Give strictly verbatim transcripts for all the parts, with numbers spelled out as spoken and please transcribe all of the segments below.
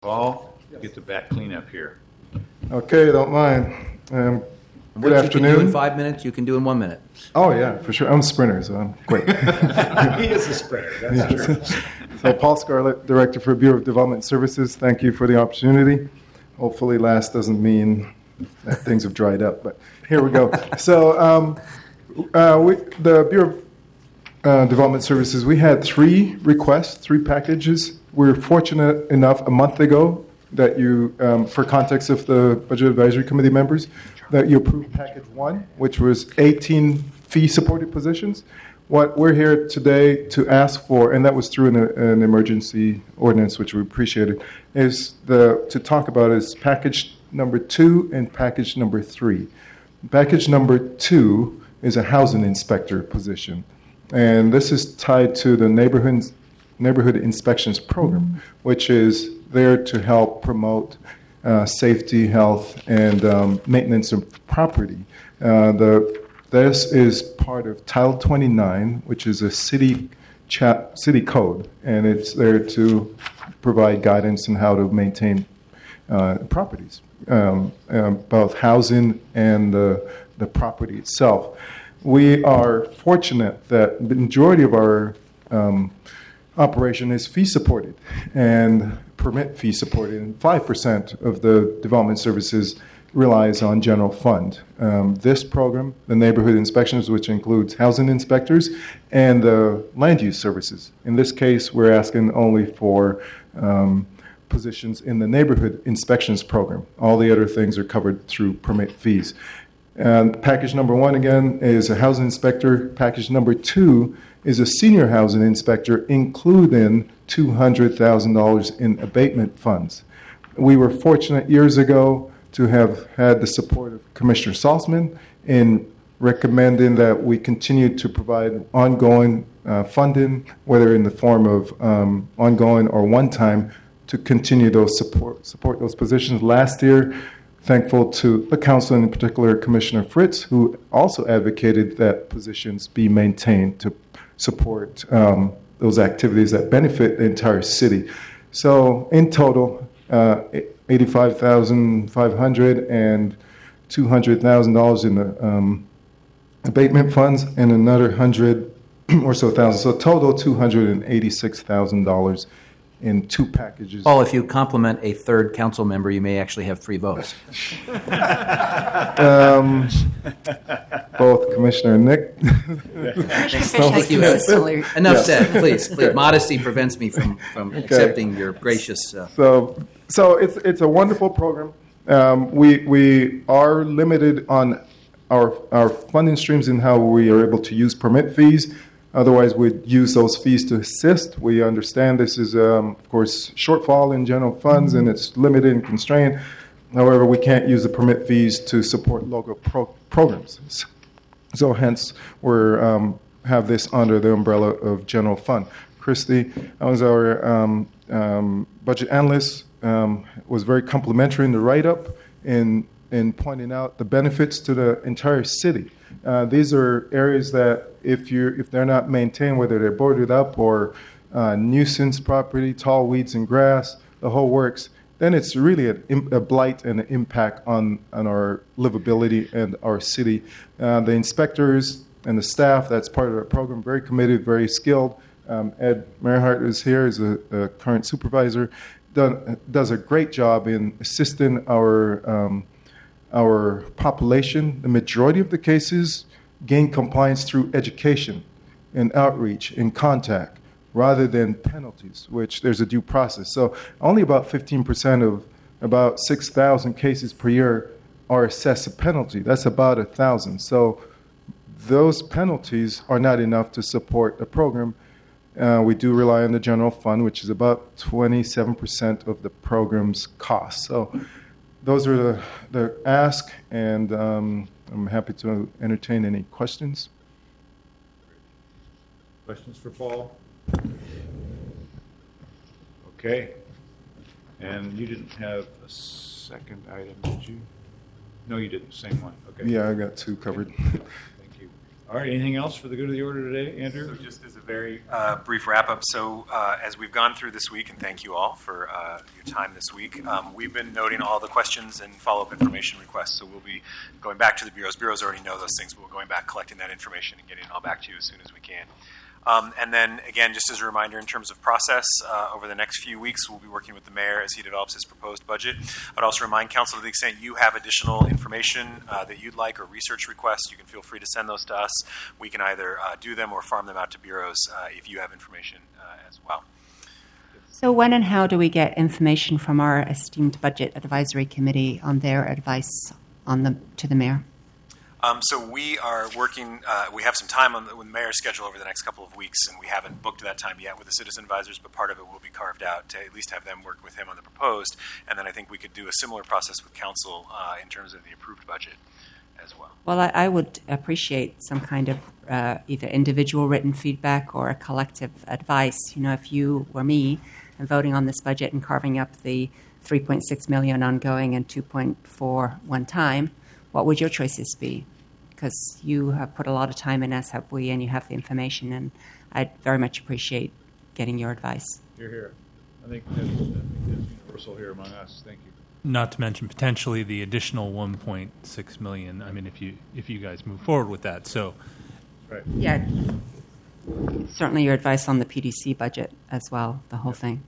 Paul, get the back cleanup here. Okay, don't mind. Um, good what afternoon. You can do in five minutes, you can do in one minute. Oh, yeah, for sure. I'm a sprinter, so I'm quick. He is a sprinter, that's Yes. true. So Paul Scarlett, Director for Bureau of Development Services, thank you for the opportunity. Hopefully last doesn't mean that things have dried up, but here we go. So um, uh, we, the Bureau of uh, Development Services, we had three requests, three packages. We were fortunate enough a month ago that you, um, for context of the Budget Advisory Committee members, that you approved package one, which was eighteen fee-supported positions. What we're here today to ask for, and that was through an, an emergency ordinance, which we appreciated, is the to talk about is package number two and package number three. Package number two is a housing inspector position, and this is tied to the neighborhood neighborhood inspections program, which is there to help promote uh, safety, health, and um, maintenance of property. Uh, the This is part of Title twenty-nine, which is a city chat, city code, and it's there to provide guidance on how to maintain uh, properties, um, um, both housing and the, the property itself. We are fortunate that the majority of our um, operation is fee supported and permit fee supported, and five percent of the development services relies on general fund. Um, this program, the neighborhood inspections, which includes housing inspectors and the land use services. In this case, we're asking only for um, positions in the neighborhood inspections program. All the other things are covered through permit fees. And package number one, again, is a housing inspector. Package number two is a senior housing inspector, including two hundred thousand dollars in abatement funds. We were fortunate years ago to have had the support of Commissioner Salzman in recommending that we continue to provide ongoing uh, funding, whether in the form of um, ongoing or one-time, to continue those support support those positions. Last year, thankful to the council, and in particular Commissioner Fritz, who also advocated that positions be maintained to support um, those activities that benefit the entire city. So in total, uh, eighty-five thousand five hundred dollars and two hundred thousand dollars in the um, abatement funds, and another one hundred or so thousand. So total two hundred eighty-six thousand dollars in two packages. Paul, if you compliment a third council member, you may actually have three votes. um, both Commissioner Nick. Thank you. Enough Yes. said. Please, please. Modesty prevents me from, from Okay. accepting your gracious. Uh, So, so it's it's a wonderful program. Um, we we are limited on our our funding streams and how we are able to use permit fees. Otherwise, we'd use those fees to assist. We understand this is, um, of course, shortfall in general funds, and it's limited and constrained. However, we can't use the permit fees to support local pro- programs. So, hence, we um, have this under the umbrella of general fund. Christy, I was our um, um, budget analyst, um, was very complimentary in the write-up in in pointing out the benefits to the entire city. Uh, these are areas that if you if they're not maintained, whether they're boarded up or uh, nuisance property, tall weeds and grass, the whole works, then it's really a, a blight and an impact on, on our livability and our city. Uh, the inspectors and the staff that's part of the program, very committed, very skilled. Um, Ed Merhart is here, is a, a current supervisor, done, does a great job in assisting our um, our population. The majority of the cases gain compliance through education and outreach and contact rather than penalties, which there's a due process. So only about fifteen percent of about six thousand cases per year are assessed a penalty. That's about one thousand. So those penalties are not enough to support the program. Uh, we do rely on the general fund, which is about twenty-seven percent of the program's cost. So those are the, the ask, and um, I'm happy to entertain any questions. Questions for Paul? Okay. And you didn't have a second item, did you? No, you didn't. Same one. Okay. Yeah, I got two covered. Thank you. All right, anything else for the good of the order today, Andrew? So just as a very uh, brief wrap-up, so uh, as we've gone through this week, and thank you all for uh, your time this week, um, we've been noting all the questions and follow-up information requests, so we'll be going back to the bureaus. Bureaus already know those things, but we're going back, collecting that information, and getting it all back to you as soon as we can. Um, and then, again, just as a reminder in terms of process, uh, over the next few weeks, we'll be working with the mayor as he develops his proposed budget. I'd also remind council, to the extent you have additional information uh, that you'd like or research requests, you can feel free to send those to us. We can either uh, do them or farm them out to bureaus uh, if you have information uh, as well. So when and how do we get information from our esteemed Budget Advisory Committee on their advice on the to the mayor? Um, so we are working, uh, we have some time on the, with the mayor's schedule over the next couple of weeks, and we haven't booked that time yet with the citizen advisors, but part of it will be carved out to at least have them work with him on the proposed, and then I think we could do a similar process with council uh, in terms of the approved budget as well. Well, I, I would appreciate some kind of uh, either individual written feedback or a collective advice. You know, if you were me and voting on this budget and carving up the three point six million dollars ongoing and two point four one time, what would your choices be? Because you have put a lot of time in, as have we, and you have the information, and I'd very much appreciate getting your advice. You're here. I think that's, I think that's universal here among us. Thank you. Not to mention potentially the additional one point six million dollars. I mean, if you if you guys move forward with that, so Right. Yeah, certainly your advice on the P D C budget as well, the whole thing.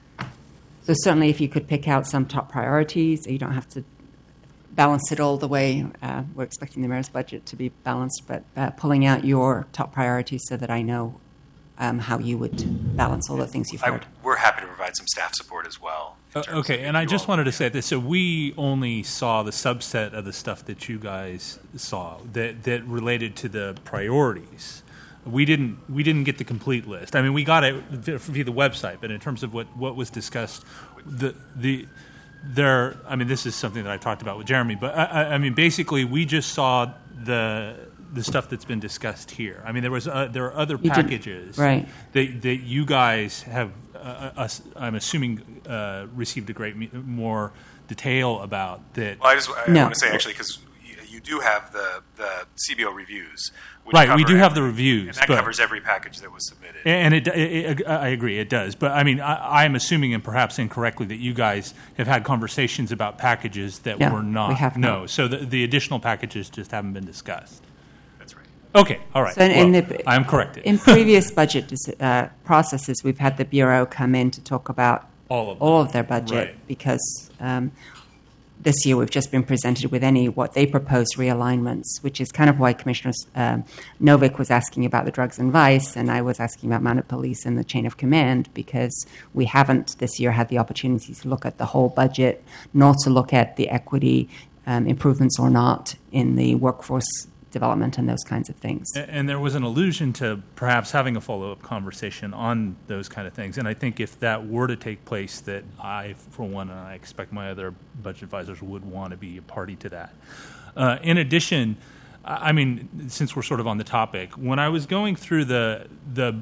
So certainly if you could pick out some top priorities, you don't have to balance it all the way. Uh, we're expecting the mayor's budget to be balanced, but uh, pulling out your top priorities so that I know um, how you would balance all the things you've I, heard. we're happy to provide some staff support as well. in Uh, terms okay, of and I you just all- wanted to say this. So we only saw the subset of the stuff that you guys saw that, that related to the priorities. We didn't we didn't get the complete list. I mean, we got it via the website, but in terms of what, what was discussed, the the there. I mean, this is something that I talked about with Jeremy. But I, I, I mean, basically, we just saw the the stuff that's been discussed here. I mean, there was uh, there are other You didn't- packages right. that that you guys have. Uh, us, I'm assuming uh, received a great me- more detail about that. Well, I just I No. want to say actually because you, you do have the, the C B O reviews. Which Right, we cover do have every- the reviews, and that but- covers every package that was submitted. And it, it, it, I agree, it does. But I mean, I, I'm assuming, and perhaps incorrectly, that you guys have had conversations about packages that No, were not. we have no, not. so the, the additional packages just haven't been discussed. That's right. Okay, all right. So in- in Well, the- I am corrected. In previous budget dis- uh, processes, we've had the Bureau come in to talk about All of all them. of their budget Right. because um, this year we've just been presented with any what they proposed realignments, which is kind of why Commissioner um, Novick was asking about the drugs and vice, and I was asking about mounted police and the chain of command, because we haven't this year had the opportunity to look at the whole budget, nor to look at the equity um, improvements or not in the workforce development and those kinds of things. A- And there was an allusion to perhaps having a follow-up conversation on those kind of things. And I think if that were to take place, that I, for one, and I expect my other budget advisors would want to be a party to that. Uh, in addition, I I mean, since we're sort of on the topic, when I was going through the the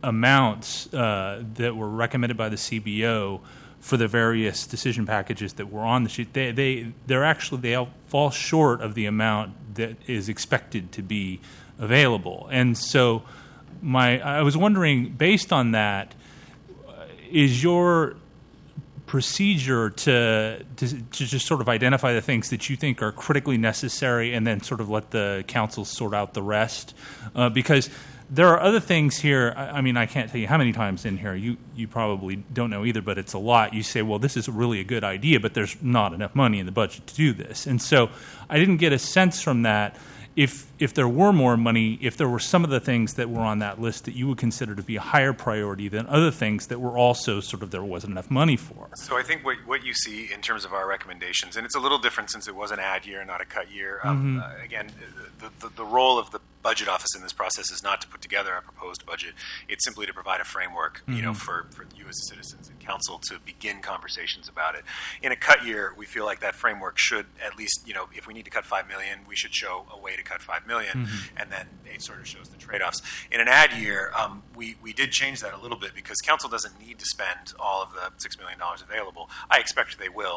amounts uh, that were recommended by the C B O for the various decision packages that were on the sheet, they, they, they're actually, they all fall short of the amount that is expected to be available. And so my, I was wondering, based on that, is your procedure to, to to just sort of identify the things that you think are critically necessary and then sort of let the council sort out the rest? Uh, because there are other things here. I, I mean, I can't tell you how many times in here, you, you probably don't know either, but it's a lot. You say, well, this is really a good idea, but there's not enough money in the budget to do this. And so I didn't get a sense from that if if there were more money, if there were some of the things that were on that list that you would consider to be a higher priority than other things that were also sort of there wasn't enough money for. So I think what, what you see in terms of our recommendations, and it's a little different since it was an ad year, not a cut year. Um, uh, again, the, the, the role of the budget office in this process is not to put together a proposed budget. It's simply to provide a framework, you know, for, for you as citizens and council to begin conversations about it. In a cut year, we feel like that framework should at least, you know, if we need to cut five million dollars, we should show a way to cut five million dollars, and then it sort of shows the trade-offs. In an ad year, um, we, we did change that a little bit because council doesn't need to spend all of the six million dollars available. I expect they will and would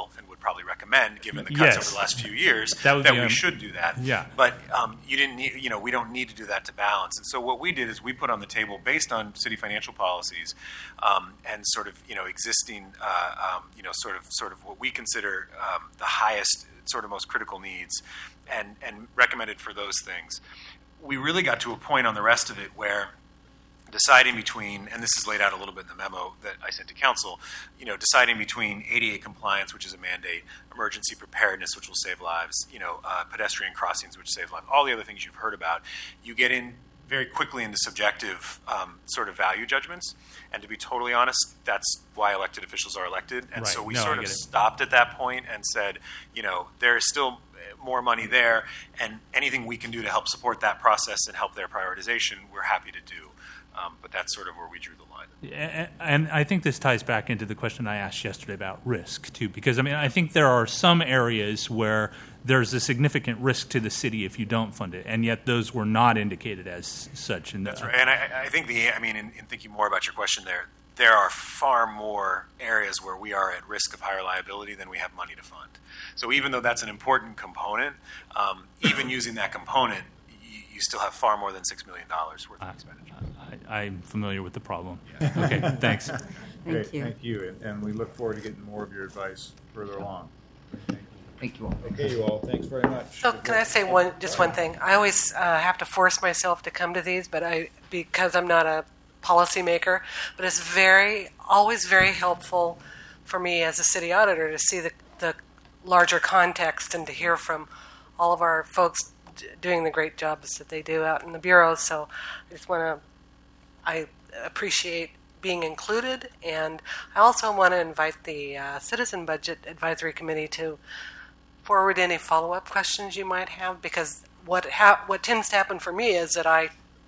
probably recommend, given the cuts Yes. over the last few years, That would that be, we um, should do that. yeah. But um, you didn't need, you know, we don't need to do that to balance. And so what we did is we put on the table, based on city financial policies um, and sort of, you know, existing, uh, um, you know, sort of, sort of what we consider um, the highest, sort of most critical needs, and and recommended for those things. We really got to a point on the rest of it where deciding between, and this is laid out a little bit in the memo that I sent to council, you know, deciding between A D A compliance, which is a mandate, emergency preparedness, which will save lives, you know, uh, pedestrian crossings, which save lives, all the other things you've heard about, you get in very quickly into subjective um, sort of value judgments. And to be totally honest, that's why elected officials are elected. And Right. so we No, I sort of get it. stopped at that point and said, you know, there is still more money there, and anything we can do to help support that process and help their prioritization, we're happy to do. Um, but that's sort of where we drew the line. And and I think this ties back into the question I asked yesterday about risk, too, because, I mean, I think there are some areas where there's a significant risk to the city if you don't fund it, and yet those were not indicated as such. In the, That's right. And I, I think the, I mean, in, in thinking more about your question there, there are far more areas where we are at risk of higher liability than we have money to fund. So even though that's an important component, um, even using that component, you, you still have far more than six million dollars worth of expenditure. I, I'm familiar with the problem. Okay, thanks. Thank Great, you. Thank you, and, and we look forward to getting more of your advice further along. Thank you all. Okay, you all, thanks very much. So can I say one, just one thing? I always uh, have to force myself to come to these, but I because I'm not a policymaker. But it's very, always very helpful for me as a city auditor to see the the larger context and to hear from all of our folks d- doing the great jobs that they do out in the bureaus. So I just want to, I appreciate being included, and I also want to invite the uh, Citizen Budget Advisory Committee to forward any follow-up questions you might have, because what ha- what tends to happen for me is that I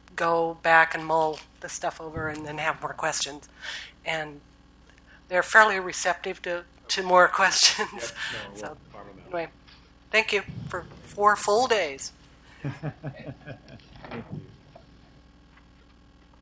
go back and mull the stuff over and then have more questions, and they're fairly receptive to, to more questions. So anyway, thank you for four full days.